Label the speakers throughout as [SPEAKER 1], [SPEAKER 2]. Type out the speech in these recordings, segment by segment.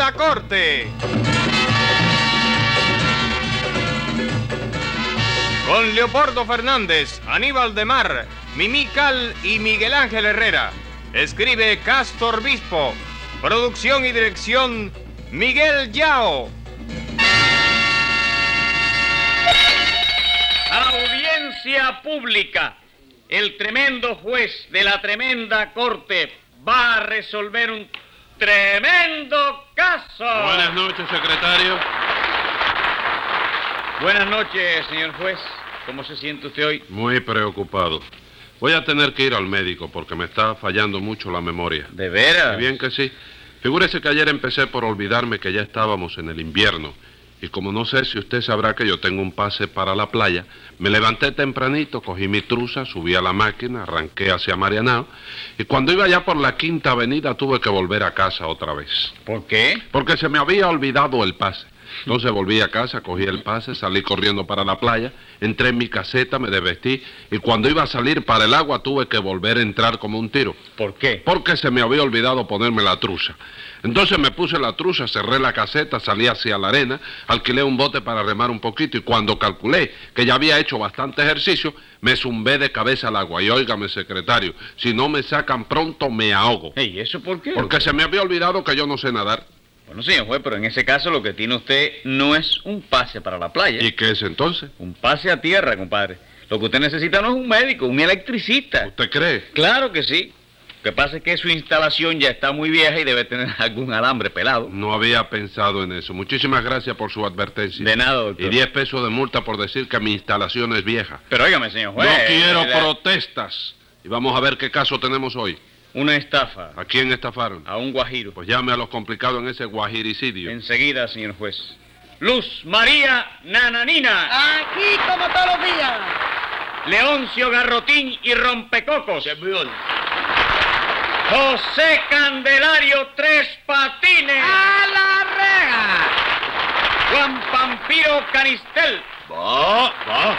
[SPEAKER 1] la corte. Con Leopoldo Fernández, Aníbal de Mar, Mimí Cal y Miguel Ángel Herrera. Escribe Castor Bispo. Producción y dirección Miguel Yao.
[SPEAKER 2] Audiencia pública. El tremendo juez de la tremenda corte va a resolver un tremendo caso.
[SPEAKER 3] Buenas noches, secretario.
[SPEAKER 2] Buenas noches, señor juez. ¿Cómo se siente usted hoy?
[SPEAKER 3] Muy preocupado. Voy a tener que ir al médico porque me está fallando mucho la memoria.
[SPEAKER 2] ¿De veras?
[SPEAKER 3] Y bien que sí. Figúrese que ayer empecé por olvidarme que ya estábamos en el invierno. Y como no sé si usted sabrá que yo tengo un pase para la playa, me levanté tempranito, cogí mi truza, subí a la máquina, arranqué hacia Marianao, y cuando iba ya por la Quinta Avenida tuve que volver a casa otra vez.
[SPEAKER 2] ¿Por qué?
[SPEAKER 3] Porque se me había olvidado el pase. Entonces volví a casa, cogí el pase, salí corriendo para la playa, entré en mi caseta, me desvestí, y cuando iba a salir para el agua tuve que volver a entrar como un tiro.
[SPEAKER 2] ¿Por qué?
[SPEAKER 3] Porque se me había olvidado ponerme la truza. Entonces me puse la truza, cerré la caseta, salí hacia la arena, alquilé un bote para remar un poquito y cuando calculé que ya había hecho bastante ejercicio, me zumbé de cabeza al agua. Y óigame, secretario, si no me sacan pronto me ahogo.
[SPEAKER 2] ¿Y eso por qué?
[SPEAKER 3] Porque se me había olvidado que yo no sé nadar.
[SPEAKER 2] Bueno, señor juez, pero en ese caso lo que tiene usted no es un pase para la playa.
[SPEAKER 3] ¿Y qué es entonces?
[SPEAKER 2] Un pase a tierra, compadre. Lo que usted necesita no es un médico, un electricista.
[SPEAKER 3] ¿Usted cree?
[SPEAKER 2] Claro que sí. Lo que pasa es que su instalación ya está muy vieja y debe tener algún alambre pelado.
[SPEAKER 3] No había pensado en eso. Muchísimas gracias por su advertencia.
[SPEAKER 2] De nada, doctor.
[SPEAKER 3] Y 10 pesos de multa por decir que mi instalación es vieja.
[SPEAKER 2] Pero óigame, señor juez.
[SPEAKER 3] No quiero protestas. Y vamos a ver qué caso tenemos hoy.
[SPEAKER 2] Una estafa.
[SPEAKER 3] ¿A quién estafaron?
[SPEAKER 2] A un guajiro.
[SPEAKER 3] Pues llame a los complicados en ese guajiricidio.
[SPEAKER 2] Enseguida, señor juez. Luz María Nananina.
[SPEAKER 4] Aquí como todos los días.
[SPEAKER 2] Leoncio Garrotín y Rompecocos.
[SPEAKER 5] Servidor.
[SPEAKER 2] José Candelario Tres Patines.
[SPEAKER 4] ¡A la rega!
[SPEAKER 2] Juan Pampiro Canistel.
[SPEAKER 5] Va.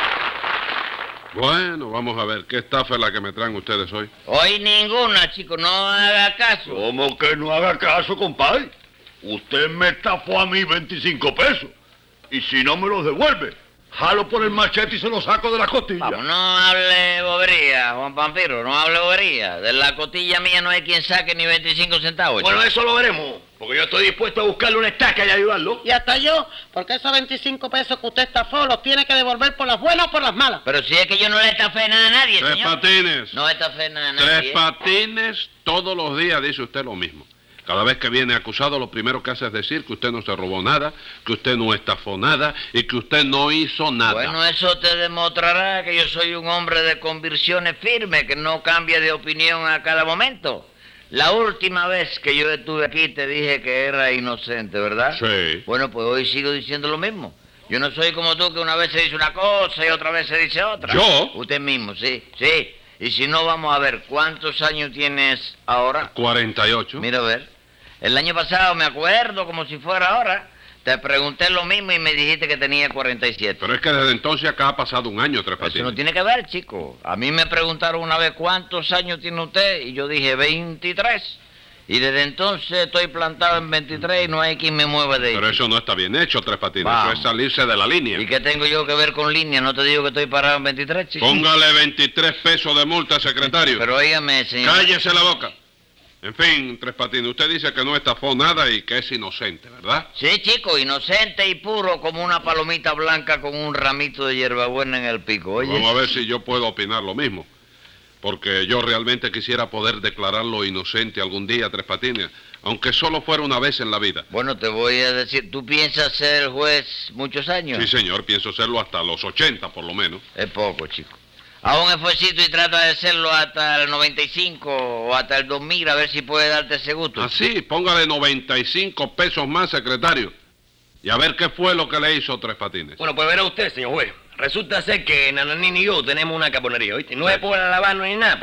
[SPEAKER 3] Bueno, vamos a ver, ¿qué estafa es la que me traen ustedes hoy?
[SPEAKER 6] Hoy ninguna, chico, no haga caso.
[SPEAKER 5] ¿Cómo que no haga caso, compadre? Usted me estafó a mí 25 pesos. Y si no me los devuelve, jalo por el machete y se lo saco de la costilla.
[SPEAKER 6] Vamos, no hable bobería, Juan Pampiro, no hable bobería. De la costilla mía no hay quien saque ni 25 centavos.
[SPEAKER 5] Bueno,
[SPEAKER 6] chico.
[SPEAKER 5] eso lo veremos, porque yo estoy dispuesto a buscarle una estaca y ayudarlo.
[SPEAKER 4] Y hasta yo, porque esos 25 pesos que usted estafó los tiene que devolver por las buenas o por las malas.
[SPEAKER 6] Pero si es que yo no le estafé nada a nadie,
[SPEAKER 3] Tres
[SPEAKER 6] señor.
[SPEAKER 3] Patines.
[SPEAKER 6] No estafé nada a
[SPEAKER 3] Tres
[SPEAKER 6] nadie.
[SPEAKER 3] Patines, todos los días dice usted lo mismo. Cada vez que viene acusado, lo primero que hace es decir que usted no se robó nada, que usted no estafó nada y que usted no hizo nada.
[SPEAKER 6] Bueno, eso te demostrará que yo soy un hombre de convicciones firmes, que no cambia de opinión a cada momento. La última vez que yo estuve aquí te dije que era inocente, ¿verdad?
[SPEAKER 3] Sí.
[SPEAKER 6] Bueno, pues hoy sigo diciendo lo mismo. Yo no soy como tú, que una vez se dice una cosa y otra vez se dice otra.
[SPEAKER 3] ¿Yo?
[SPEAKER 6] Usted mismo, sí. Y si no, vamos a ver, ¿cuántos años tienes ahora?
[SPEAKER 3] 48.
[SPEAKER 6] Mira, a ver. El año pasado, me acuerdo como si fuera ahora, te pregunté lo mismo y me dijiste que tenía 47.
[SPEAKER 3] Pero es que desde entonces acá ha pasado un año, Tres
[SPEAKER 6] Eso
[SPEAKER 3] Patines.
[SPEAKER 6] no tiene que ver, chico. A mí me preguntaron una vez cuántos años tiene usted y yo dije 23. Y desde entonces estoy plantado en 23 y no hay quien me mueva de ahí.
[SPEAKER 3] Pero eso no está bien hecho, Tres Patines.
[SPEAKER 6] Vamos.
[SPEAKER 3] Eso es salirse de la línea.
[SPEAKER 6] ¿Y qué tengo yo que ver con línea? No te digo que estoy parado en 23, chico.
[SPEAKER 3] Póngale 23 pesos de multa, secretario.
[SPEAKER 6] Pero óigame, señor.
[SPEAKER 3] Cállese la boca. En fin, Tres Patines, usted dice que no estafó nada y que es inocente, ¿verdad?
[SPEAKER 6] Sí, chico, inocente y puro como una palomita blanca con un ramito de hierbabuena en el pico, oye.
[SPEAKER 3] Vamos a ver si yo puedo opinar lo mismo. Porque yo realmente quisiera poder declararlo inocente algún día, Tres Patines, aunque solo fuera una vez en la vida.
[SPEAKER 6] Bueno, te voy a decir, ¿tú piensas ser juez muchos años?
[SPEAKER 3] Sí, señor, pienso serlo hasta los 80, por lo menos.
[SPEAKER 6] Es poco, chico. Haz un esfuercito y trata de hacerlo hasta el 95 o hasta el 2000, a ver si puede darte ese gusto.
[SPEAKER 3] Así, póngale 95 pesos más, secretario. Y a ver qué fue lo que le hizo Tres Patines.
[SPEAKER 7] Bueno, pues verá usted, señor juez. Resulta ser que Nananini y yo tenemos una caponería, ¿oíste? No es por alabarnos ni nada, pero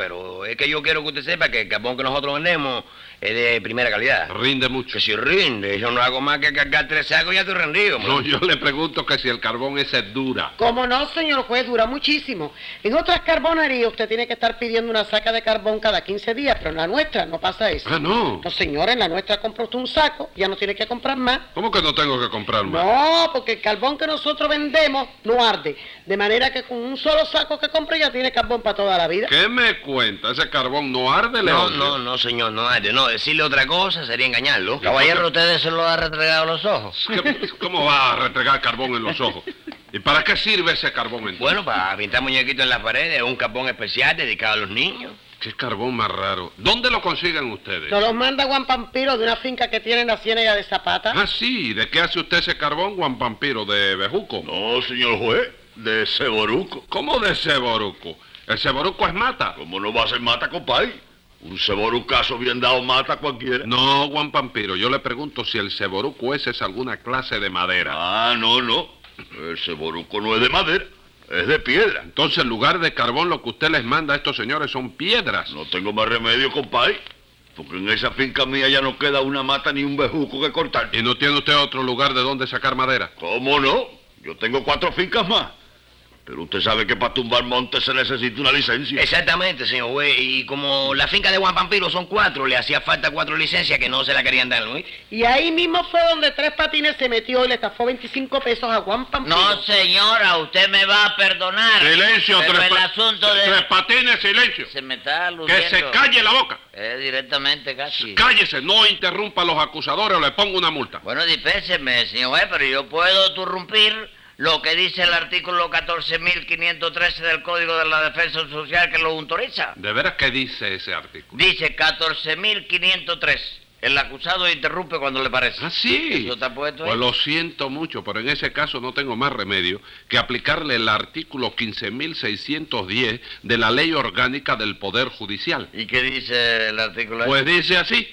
[SPEAKER 7] Es que yo quiero que usted sepa que el carbón que nosotros vendemos es de primera calidad.
[SPEAKER 3] Rinde mucho.
[SPEAKER 7] Que si rinde, yo no hago más que cargar 3 sacos y ya estoy rendido.
[SPEAKER 3] No, yo le pregunto que si el carbón ese es dura.
[SPEAKER 4] Como no, señor juez, dura muchísimo. En otras carbonerías usted tiene que estar pidiendo una saca de carbón cada 15 días, pero en la nuestra no pasa eso.
[SPEAKER 3] Ah, no.
[SPEAKER 4] No, señor, en la nuestra compra usted un saco, ya no tiene que comprar más.
[SPEAKER 3] ¿Cómo que no tengo que comprar más?
[SPEAKER 4] No, porque el carbón que nosotros vendemos no arde. De manera que con un solo saco que compre ya tiene carbón para toda la vida.
[SPEAKER 3] ¿Qué me cuenta? ¿Ese carbón no arde,
[SPEAKER 7] No,
[SPEAKER 3] Leoncio?
[SPEAKER 7] no, señor, no arde. No, decirle otra cosa sería engañarlo.
[SPEAKER 6] Caballero, ¿ustedes se lo ha retregado los ojos?
[SPEAKER 3] ¿Cómo va a restregar carbón en los ojos? ¿Y para qué sirve ese carbón entonces?
[SPEAKER 7] Bueno, para pintar muñequitos en las paredes, un carbón especial dedicado a los niños.
[SPEAKER 3] Qué carbón más raro. ¿Dónde lo consiguen ustedes?
[SPEAKER 4] Nos los manda Juan Pampiro de una finca que tiene en la Ciénaga de Zapata.
[SPEAKER 3] Ah, sí. ¿De qué hace usted ese carbón, Juan Pampiro? ¿De bejuco?
[SPEAKER 5] No, señor juez, de ceboruco.
[SPEAKER 3] ¿Cómo de ceboruco? ¿El ceboruco es mata?
[SPEAKER 5] ¿Cómo no va a ser mata, compay? Un ceborucazo bien dado mata a cualquiera.
[SPEAKER 3] No, Juan Pampiro. Yo le pregunto si el ceboruco ese es alguna clase de madera.
[SPEAKER 5] Ah, no. El ceboruco no es de madera, es de piedra.
[SPEAKER 3] Entonces, en lugar de carbón, lo que usted les manda a estos señores son piedras.
[SPEAKER 5] No tengo más remedio, compay, porque en esa finca mía ya no queda una mata ni un bejuco que cortar.
[SPEAKER 3] ¿Y no tiene usted otro lugar de donde sacar madera?
[SPEAKER 5] ¿Cómo no? Yo tengo 4 fincas más. Pero usted sabe que para tumbar montes se necesita una licencia.
[SPEAKER 7] Exactamente, señor juez. Y como la finca de Juan Pampiro son 4, le hacía falta 4 licencias que no se la querían dar, ¿no?
[SPEAKER 4] Y ahí mismo fue donde Tres Patines se metió y le estafó 25 pesos a Juan Pampiro.
[SPEAKER 6] No, señora, usted me va a perdonar.
[SPEAKER 3] Silencio,
[SPEAKER 6] pero el
[SPEAKER 3] Tres
[SPEAKER 6] asunto de...
[SPEAKER 3] Tres Patines, silencio.
[SPEAKER 6] Se me está aludiendo.
[SPEAKER 3] Que se calle la boca.
[SPEAKER 6] Directamente casi.
[SPEAKER 3] Cállese, no interrumpa a los acusadores o le pongo una multa.
[SPEAKER 6] Bueno, dispénseme, señor juez, pero yo puedo interrumpir lo que dice el artículo 14.513 del Código de la Defensa Social que lo autoriza.
[SPEAKER 3] ¿De veras qué dice ese artículo?
[SPEAKER 6] Dice 14.503. El acusado interrumpe cuando le parece.
[SPEAKER 3] Ah, sí.
[SPEAKER 6] ¿Eso está puesto ahí?
[SPEAKER 3] Pues lo siento mucho, pero en ese caso no tengo más remedio que aplicarle el artículo 15.610 de la Ley Orgánica del Poder Judicial.
[SPEAKER 6] ¿Y qué dice el artículo ahí?
[SPEAKER 3] Pues dice así,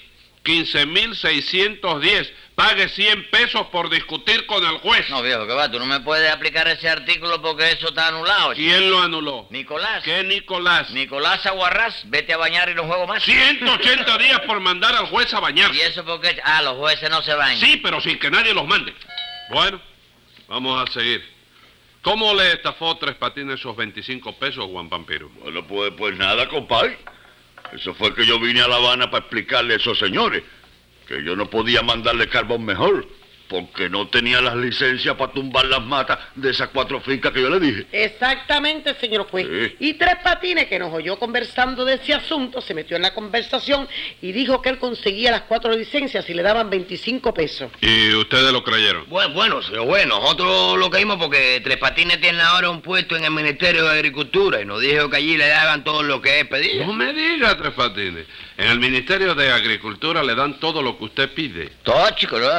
[SPEAKER 3] 15.610, pague 100 pesos por discutir con el juez.
[SPEAKER 6] No, viejo, que va, tú no me puedes aplicar ese artículo porque eso está anulado.
[SPEAKER 3] ¿Quién lo anuló?
[SPEAKER 6] Nicolás.
[SPEAKER 3] ¿Qué Nicolás?
[SPEAKER 6] Nicolás Aguarrás, vete a bañar y no juego más.
[SPEAKER 3] 180 días por mandar al juez a
[SPEAKER 6] ¿Y
[SPEAKER 3] bañarse.
[SPEAKER 6] eso por qué? Ah, los jueces no se bañan.
[SPEAKER 3] Sí, pero sin que nadie los mande. Bueno, vamos a seguir. ¿Cómo le estafó Tres Patines esos 25 pesos, Juan Pampiro?
[SPEAKER 5] Bueno, pues nada, compay. Eso fue que yo vine a La Habana para explicarle a esos señores que yo no podía mandarle carbón mejor, porque no tenía las licencias para tumbar las matas de esas 4 fincas que yo le dije.
[SPEAKER 4] Exactamente, señor juez.
[SPEAKER 5] Sí.
[SPEAKER 4] Y Tres Patines, que nos oyó conversando de ese asunto, se metió en la conversación y dijo que él conseguía las 4 licencias y le daban 25 pesos.
[SPEAKER 3] ¿Y ustedes lo creyeron?
[SPEAKER 7] Bueno, señor juez, nosotros lo creímos porque Tres Patines tiene ahora un puesto en el Ministerio de Agricultura y nos dijo que allí le daban todo lo que él pedía.
[SPEAKER 3] No me diga, Tres Patines. En el Ministerio de Agricultura le dan todo lo que usted pide.
[SPEAKER 6] Todo, chico, no,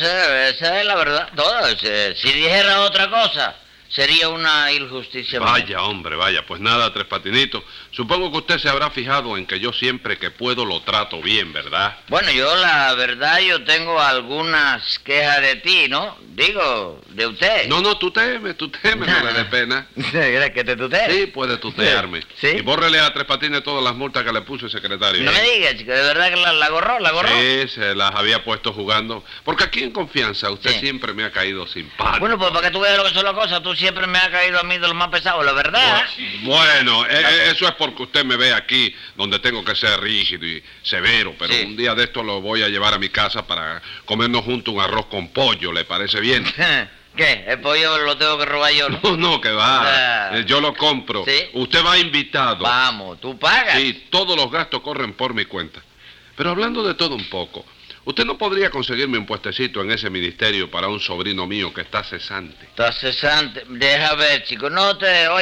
[SPEAKER 6] esa es la verdad, todo. Si dijera otra cosa, sería una injusticia.
[SPEAKER 3] Vaya, hombre, vaya. Pues nada, Tres Patinitos. Supongo que usted se habrá fijado en que yo siempre que puedo lo trato bien, ¿verdad?
[SPEAKER 6] Bueno, yo la verdad, yo tengo algunas quejas de ti, ¿no? Digo, de usted.
[SPEAKER 3] No, tutéeme, no le dé pena.
[SPEAKER 6] ¿Quieres que te tutee?
[SPEAKER 3] Sí, puede tutearme.
[SPEAKER 6] Sí.
[SPEAKER 3] Y bórrele a Tres Patines todas las multas que le puso el secretario.
[SPEAKER 6] No me digas, chico, de verdad que la gorró.
[SPEAKER 3] Sí, se las había puesto jugando. Porque aquí en confianza usted
[SPEAKER 6] Sí.
[SPEAKER 3] siempre me ha caído simpático.
[SPEAKER 6] Bueno, pues para que tú veas lo que son las cosas, tú siempre me has caído a mí de los más pesados, la verdad.
[SPEAKER 3] Bueno, eso es porque usted me ve aquí donde tengo que ser rígido y severo, pero
[SPEAKER 6] Sí.
[SPEAKER 3] un día de esto lo voy a llevar a mi casa para comernos juntos un arroz con pollo, ¿le parece bien?
[SPEAKER 6] ¿Qué? ¿El pollo lo tengo que robar yo, no?
[SPEAKER 3] No, que va.
[SPEAKER 6] Ah.
[SPEAKER 3] Yo lo compro.
[SPEAKER 6] ¿Sí?
[SPEAKER 3] Usted va invitado.
[SPEAKER 6] Vamos, tú pagas.
[SPEAKER 3] Sí, todos los gastos corren por mi cuenta. Pero hablando de todo un poco, ¿usted no podría conseguirme un puestecito en ese ministerio para un sobrino mío que está cesante?
[SPEAKER 6] Está cesante. Deja ver, chico. No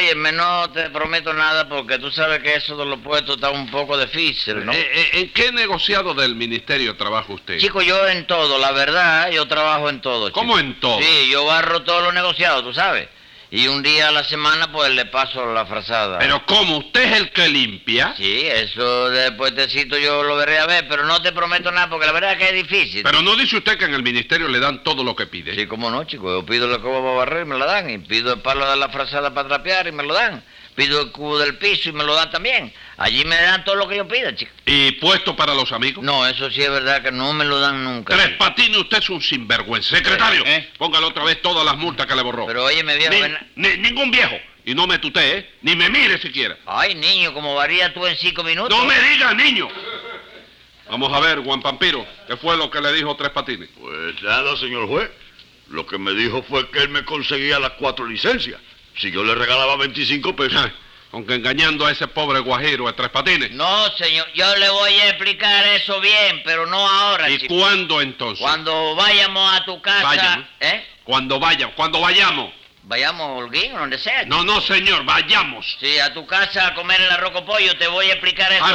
[SPEAKER 6] te prometo nada porque tú sabes que eso de los puestos está un poco difícil, ¿no?
[SPEAKER 3] ¿En qué negociado del ministerio trabaja usted?
[SPEAKER 6] Chico, yo en todo, la verdad, yo trabajo en todo, chico.
[SPEAKER 3] ¿Cómo en todo?
[SPEAKER 6] Sí, yo barro todos los negociados, tú sabes. Y un día a la semana, pues, le paso la frazada.
[SPEAKER 3] ¿Pero cómo? ¿Usted es el que limpia?
[SPEAKER 6] Sí, eso de puestecito yo lo veré a ver, pero no te prometo nada porque la verdad es que es difícil.
[SPEAKER 3] Pero no dice usted que en el ministerio le dan todo lo que pide.
[SPEAKER 6] Sí, cómo no, chico. Yo pido la escoba para barrer y me la dan. Y pido el palo de la frazada para trapear y me lo dan. pido el cubo del piso y me lo dan también. Allí me dan todo lo que yo pida, chico.
[SPEAKER 3] ¿Y puesto para los amigos?
[SPEAKER 6] No, eso sí es verdad que no me lo dan nunca.
[SPEAKER 3] Tres
[SPEAKER 6] chico.
[SPEAKER 3] Patines, usted es un sinvergüenza. Secretario, póngale otra vez todas las multas que le borró.
[SPEAKER 6] Pero óyeme, viejo,
[SPEAKER 3] Ningún viejo. Y no me tutee, ¿eh? Ni me mire siquiera.
[SPEAKER 6] Ay, niño, ¿cómo varía tú en 5 minutos?
[SPEAKER 3] ¡No me digas, niño! Vamos a ver, Juan Pampiro, ¿qué fue lo que le dijo Tres Patines?
[SPEAKER 5] Pues nada, señor juez. Lo que me dijo fue que él me conseguía las 4 licencias. Si yo le regalaba 25 pesos.
[SPEAKER 3] Ay, aunque engañando a ese pobre guajiro de Tres Patines.
[SPEAKER 6] No, señor, yo le voy a explicar eso bien, pero no ahora,
[SPEAKER 3] ¿Y
[SPEAKER 6] chico.
[SPEAKER 3] cuándo entonces?
[SPEAKER 6] Cuando vayamos a tu casa...
[SPEAKER 3] Vayamos. Cuando vayamos.
[SPEAKER 6] Vayamos, Holguín, donde sea.
[SPEAKER 3] No, no, señor, vayamos.
[SPEAKER 6] Sí, a tu casa a comer el arroz con pollo, te voy a explicar eso.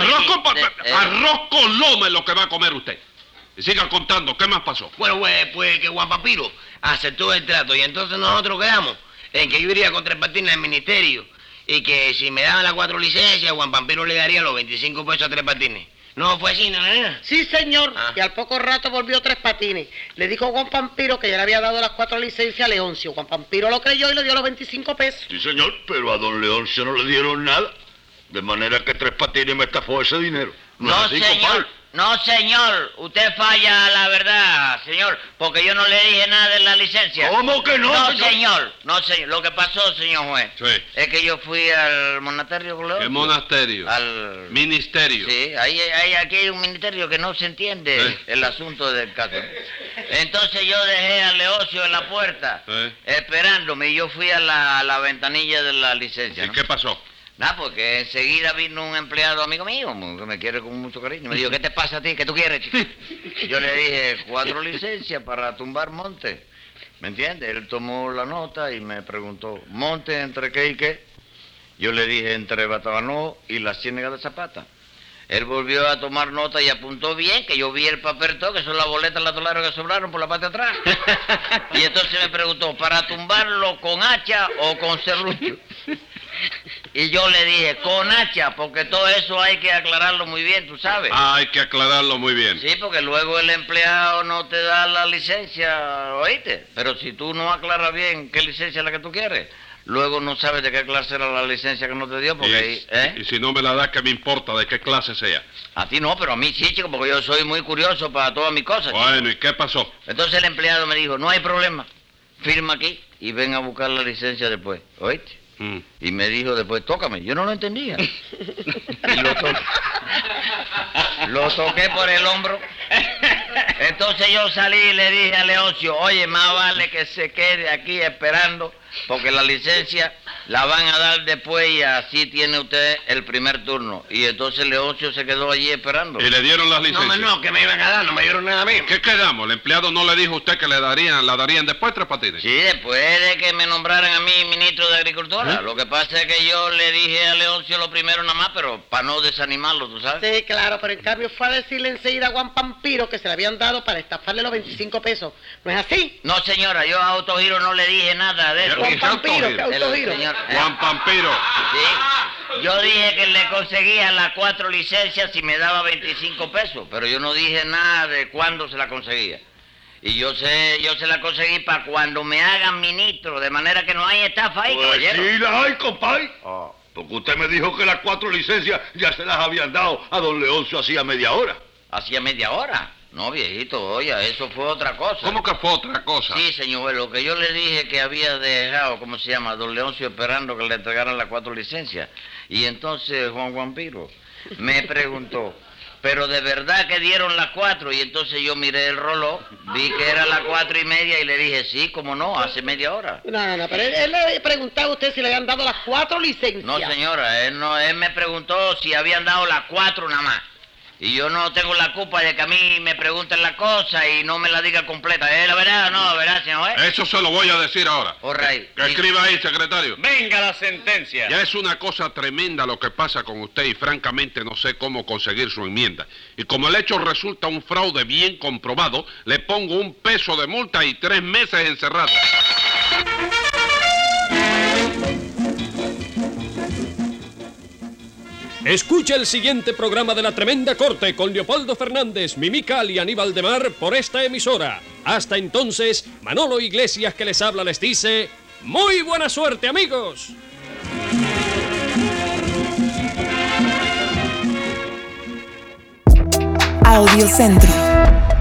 [SPEAKER 3] Arroz con loma es lo que va a comer usted. Y siga contando, ¿qué más pasó?
[SPEAKER 7] Bueno, pues que Juan Pampiro aceptó el trato y entonces nosotros quedamos en que yo iría con Tres Patines al ministerio y que si me daban las 4 licencias, Juan Pampiro le daría los 25 pesos a Tres Patines. ¿No fue así, nena?
[SPEAKER 4] Sí, señor.
[SPEAKER 7] Ah.
[SPEAKER 4] Y al poco rato volvió Tres Patines. Le dijo a Juan Pampiro que ya le había dado las 4 licencias a Leoncio. Juan Pampiro lo creyó y le dio los 25 pesos.
[SPEAKER 5] Sí, señor, pero a don Leoncio no le dieron nada. De manera que Tres Patines me estafó ese dinero.
[SPEAKER 6] No,
[SPEAKER 5] es así,
[SPEAKER 6] señor.
[SPEAKER 5] compadre?
[SPEAKER 6] No, señor. Usted falla a la verdad, señor, porque yo no le dije nada de la licencia.
[SPEAKER 5] ¿Cómo que no,
[SPEAKER 6] No,
[SPEAKER 5] señor?
[SPEAKER 6] señor. No, señor. Lo que pasó, señor juez,
[SPEAKER 3] Sí.
[SPEAKER 6] es que yo fui al monasterio con Leoncio.
[SPEAKER 3] ¿Qué monasterio?
[SPEAKER 6] Al...
[SPEAKER 3] Ministerio.
[SPEAKER 6] Sí, aquí hay un ministerio que no se entiende
[SPEAKER 3] Sí.
[SPEAKER 6] el asunto del caso. Entonces yo dejé a Leoncio en la puerta,
[SPEAKER 3] Sí.
[SPEAKER 6] esperándome, y yo fui a la ventanilla de la licencia.
[SPEAKER 3] ¿Y
[SPEAKER 6] ¿no?
[SPEAKER 3] qué pasó?
[SPEAKER 6] Nada, porque enseguida vino un empleado amigo mío, que me quiere con mucho cariño. Me dijo, ¿qué te pasa a ti? ¿Qué tú quieres, chico? Yo le dije, 4 licencias para tumbar monte. ¿Me entiendes? Él tomó la nota y me preguntó, ¿monte entre qué y qué? Yo le dije, entre Batabanó y la Ciénaga de Zapata. Él volvió a tomar nota y apuntó bien, que yo vi el papel todo, que son las boletas latolares que sobraron por la parte de atrás. Y entonces me preguntó, ¿para tumbarlo con hacha o con serrucho? Y yo le dije, con hacha, porque todo eso hay que aclararlo muy bien, tú sabes.
[SPEAKER 3] Hay que aclararlo muy bien.
[SPEAKER 6] Sí, porque luego el empleado no te da la licencia, ¿oíste? Pero si tú no aclaras bien qué licencia es la que tú quieres, luego no sabes de qué clase era la licencia que no te dio, porque...
[SPEAKER 3] Y si no me la das, ¿qué me importa de qué clase sea?
[SPEAKER 6] A ti no, pero a mí sí, chico, porque yo soy muy curioso para todas mis cosas. chico.
[SPEAKER 3] Bueno, ¿y qué pasó?
[SPEAKER 6] Entonces el empleado me dijo, no hay problema, firma aquí y ven a buscar la licencia después, ¿oíste?
[SPEAKER 3] Mm.
[SPEAKER 6] Y me dijo después, tócame. Yo no lo entendía. Y lo toqué por el hombro. Entonces yo salí y le dije a Leoncio, oye, más vale que se quede aquí esperando, porque la licencia la van a dar después y así tiene usted el primer turno. Y entonces Leoncio se quedó allí esperando.
[SPEAKER 3] ¿Y le dieron las licencias?
[SPEAKER 7] No, que me iban a dar, no me dieron nada a mí.
[SPEAKER 3] ¿Qué quedamos? ¿El empleado no le dijo a usted que la darían después, Tres Patines?
[SPEAKER 6] Sí, después de que me nombraran a mí ministro de Agricultura. Lo que pasa es que yo le dije a Leoncio lo primero nada más, pero para no desanimarlo, ¿tú sabes?
[SPEAKER 4] Sí, claro, pero en cambio fue a decirle enseguida a Juan Pampiro que se le habían dado para estafarle los 25 pesos. ¿No es así?
[SPEAKER 6] No, señora, yo a Autogiro no le dije nada de eso.
[SPEAKER 3] ¿Qué
[SPEAKER 4] Juan Pampiro,
[SPEAKER 3] Autogiro?
[SPEAKER 4] que Autogiro.
[SPEAKER 6] señor,
[SPEAKER 3] Juan Pampiro.
[SPEAKER 6] Sí. Yo dije que le conseguía las 4 licencias si me daba 25 pesos, pero yo no dije nada de cuándo se la conseguía. Y yo se la conseguí para cuando me hagan ministro, de manera que no hay estafa ahí,
[SPEAKER 5] Pues
[SPEAKER 6] caballero.
[SPEAKER 5] sí la hay, compadre. Porque usted me dijo que las 4 licencias ya se las habían dado a don Leoncio hacía media hora.
[SPEAKER 6] ¿Hacía media hora? No, viejito, oye, eso fue otra cosa.
[SPEAKER 3] ¿Cómo que fue otra cosa?
[SPEAKER 6] Sí, señor, lo que yo le dije que había dejado, ¿cómo se llama? Don Leoncio esperando que le entregaran las 4 licencias. Y entonces Juan Pampiro me preguntó, ¿pero de verdad que dieron las 4? Y entonces yo miré el reloj, vi que era las 4:30 y le dije, sí, cómo no, hace media hora.
[SPEAKER 4] No, pero él le preguntaba a usted si le habían dado las 4 licencias.
[SPEAKER 6] No, señora, él me preguntó si habían dado las 4 nada más. Y yo no tengo la culpa de que a mí me pregunten la cosa y no me la diga completa. ¿Es la verdad o no, verdad, señor?
[SPEAKER 3] Eso se lo voy a decir ahora.
[SPEAKER 6] All right.
[SPEAKER 3] Que escriba ahí, secretario.
[SPEAKER 2] Venga la sentencia.
[SPEAKER 3] Ya es una cosa tremenda lo que pasa con usted y francamente no sé cómo conseguir su enmienda. Y como el hecho resulta un fraude bien comprobado, le pongo un peso de multa y 3 meses encerrado.
[SPEAKER 8] Escucha el siguiente programa de La Tremenda Corte con Leopoldo Fernández, Mimical y Aníbal de Mar por esta emisora. Hasta entonces, Manolo Iglesias que les habla les dice, ¡muy buena suerte, amigos!
[SPEAKER 9] Audiocentro.